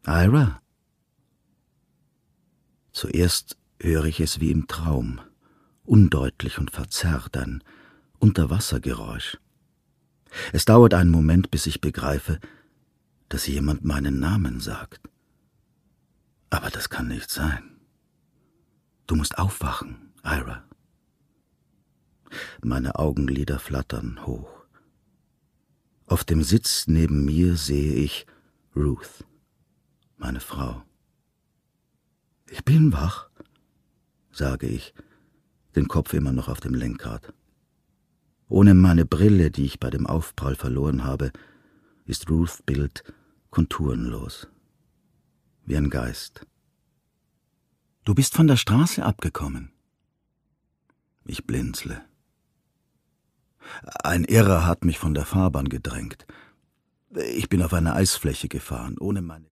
Ira? Zuerst höre ich es wie im Traum, undeutlich und verzerrt, ein Unterwassergeräusch. Es dauert einen Moment, bis ich begreife, dass jemand meinen Namen sagt. Aber das kann nicht sein. Du musst aufwachen, Ira. Meine Augenlider flattern hoch. Auf dem Sitz neben mir sehe ich Ruth, meine Frau. Ich bin wach, sage ich, den Kopf immer noch auf dem Lenkrad. Ohne meine Brille, die ich bei dem Aufprall verloren habe, ist Ruths Bild konturenlos, wie ein Geist. Du bist von der Straße abgekommen. Ich blinzle. Ein Irrer hat mich von der Fahrbahn gedrängt. Ich bin auf eine Eisfläche gefahren, ohne meine